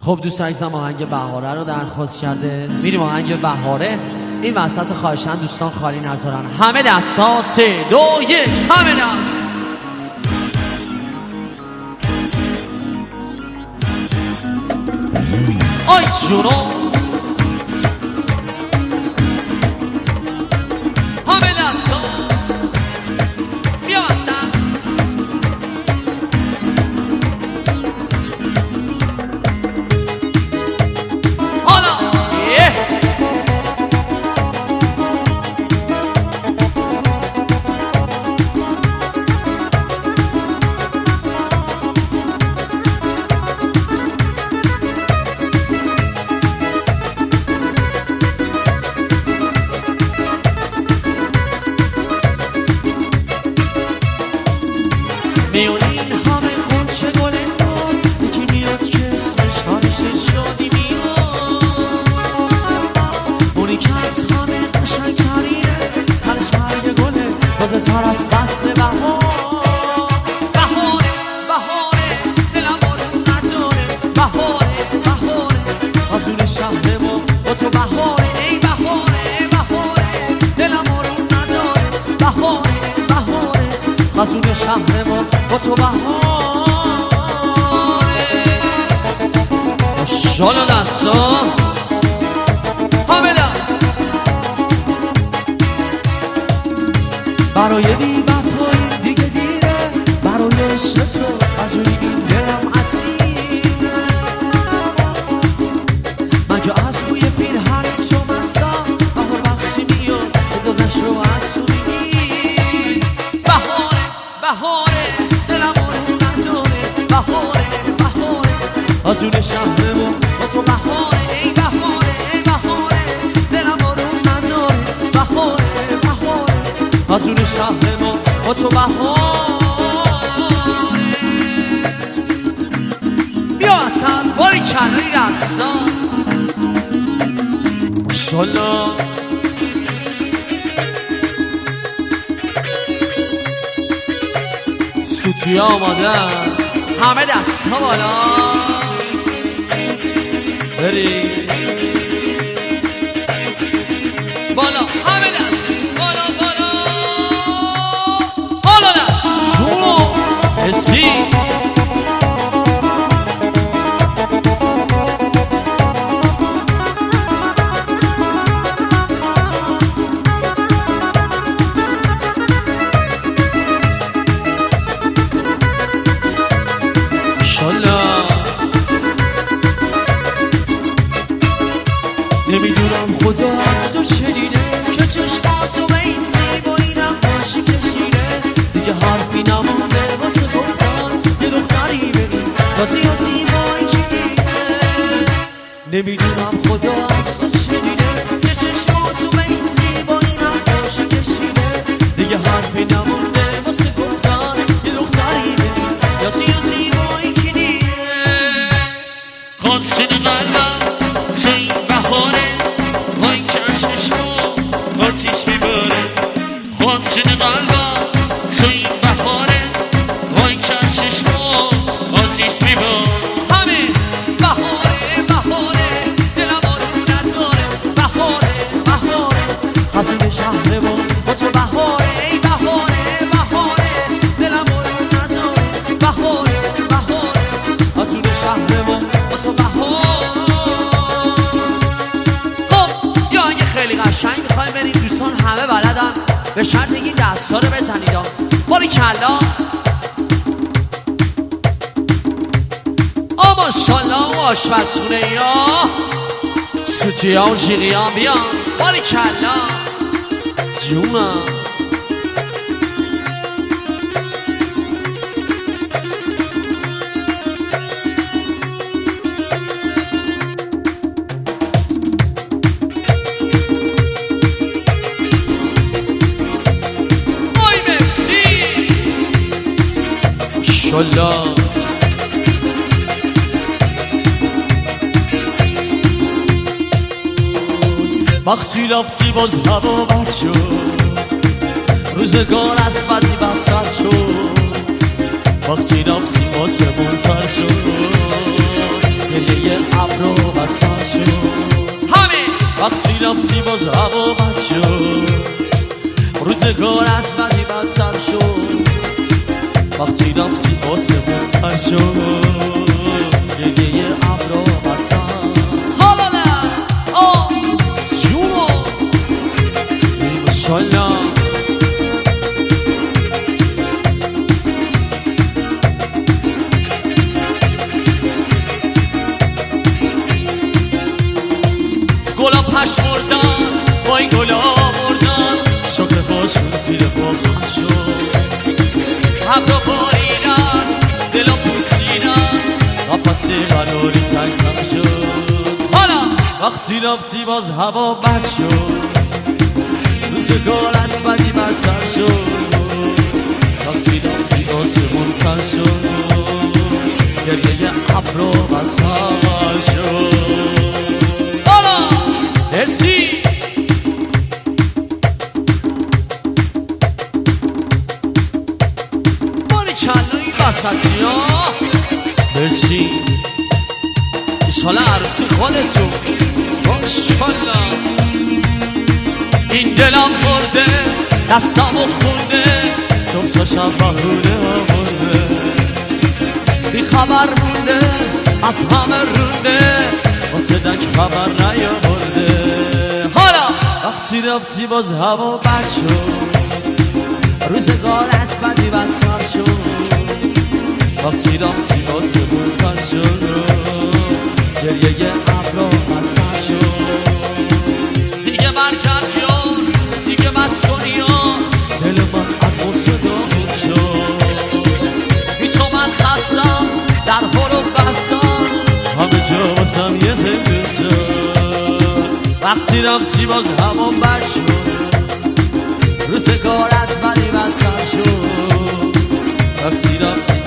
خب دوست عزیزم آهنگ بهاره رو درخواست کرده. میریم آهنگ بهاره. این وسط خواهشن دوستان خالی نذارن. همه دستا 3 2 1 همه دست. آی جونو همه دستا بیا وسط. میونین همه خونچه گل باز یکی میاد که اسمش هارش شادی میاد. اونی که از همه قشنگ ترینه هرش مرگ گله تازه تر از فصل بهار. بهاره بهاره دلم بارون نداره. بهاره بهاره آزون شهر ما با تو بهاره. ای بهاره بهاره دلم بارون نداره. بهاره بهاره آزون شهر ما با تو بهاره. ماشاءالله دستا همه دست. برای بی وفایی دیگه دیره. برای عشق تو عجایی این دلم اسیره. من که از بوی پیرهن تو مستم. بهار وقتی میاد اجازش رو از تو بگیر. بهاره بهاره آزون شهر ما با تو بهاره. ای بهاره ای بهاره دلم بارون نذاره. بهاره بهاره آزون شهر ما با تو بهاره. بیا اصلا باری کناری رستا. ماشاءالله سوتی آماده همه دست ها بالا. بری بالا همه دست بالا بالا بالا دست شما حسی. نمیدونم خدا از تو چه دیده که چشماتو به این زیبایی نقاشی کشیده. دیگه حرفی نمونده واسه گفتن یه دختری ببین تازه یا زیبایی که دیده. نمیدونم خدا از تو چه دیده که چشماتو به این زیبایی نقاشی کشیده. دیگه حرفی نمونده واسه گفتن یه دختری ببین تازه یا زیبایی که دیده. خواستین قلبم توی بهاره وای که عشقش ما آتیش میباره. خواستین قلبم توی بهاره وای که عشقش ما آتیش میباره. همه بهاره بهاره دلم بارون نداره. بهاره بهاره حسین شهر ما با تو بهاره. ای بهاره بهاره دلم بارون نداره. بهاره بهاره حسین شهر ما با تو بهاره. خیلی قشنگ میخوایم بریم دوستان همه بلدن به شرط این دستا رو بزنید. باری کلا ماشاءالله و آشپزخونه یا سوتی ها و جیغی ها بیان. باری کلا جونم ماشاءالله. وقتی رفتی باز هوا بد شد. روزگار از بدی بدتر شد. وقتی رفتی آسمون تر شد. گریه ابرو بدتر شد همین وقتی رفتی باز هوا بد شد روزگار از بدی بدتر شد وقتی رفتی آسمون تر شد گریه ابرو بدتر حالت جونو ایمشالله گلا پشمردن با این گلا مردن شاخه باشون زیر پا خم شد ابرا باریدن دلا پوسیدن و پس قراری تنگم شد حالا وقتی رفتی باز هوا بد شد روزگار از بدی بدتر شد وقتی رفتی آسمون تر شد گریه ابرا بدتر شد مرسی باریکلا این وسطی ها مرسی ایشالا عروسی خودتون ماشالله این دلم برده دستم و خونده صبح تا شب بهونه آورده بی خبر مونده از همه رونده واسه دک خبر نیاورده حالا وقتی رفتی باز هوا بد شد روزگار از بدی بدتر شد وقتی رفتی آسمون تر شد گریه ابرا بدتر شد دیگه برگرد یار دیگه بس کن یار دل من از غصه داغون شد بی تو من خستم در حال و بستم همه جا واسم یه زندون شد وقتی رفتی باز هوا بد شد روزگار از بدی بدتر شد وقتی رفتی